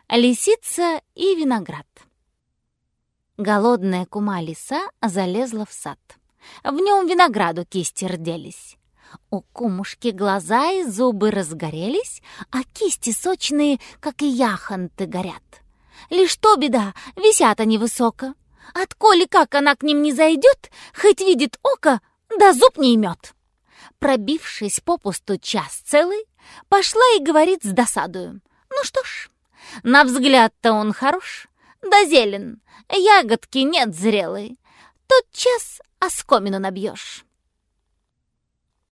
Лисица и виноград. Голодная кума-лиса залезла в сад. В нем винограду кисти рделись. У кумушки глаза и зубы разгорелись, а кисти сочные, как и яхонты, горят. Лишь то беда, висят они высоко. Отколи как она к ним не зайдет, хоть видит око, да зуб не имет. Пробившись попусту час целый, пошла и говорит с досадою: «Ну что ж, на взгляд-то он хорош, да зелен, ягодки нет зрелой. Тот час оскомину набьешь».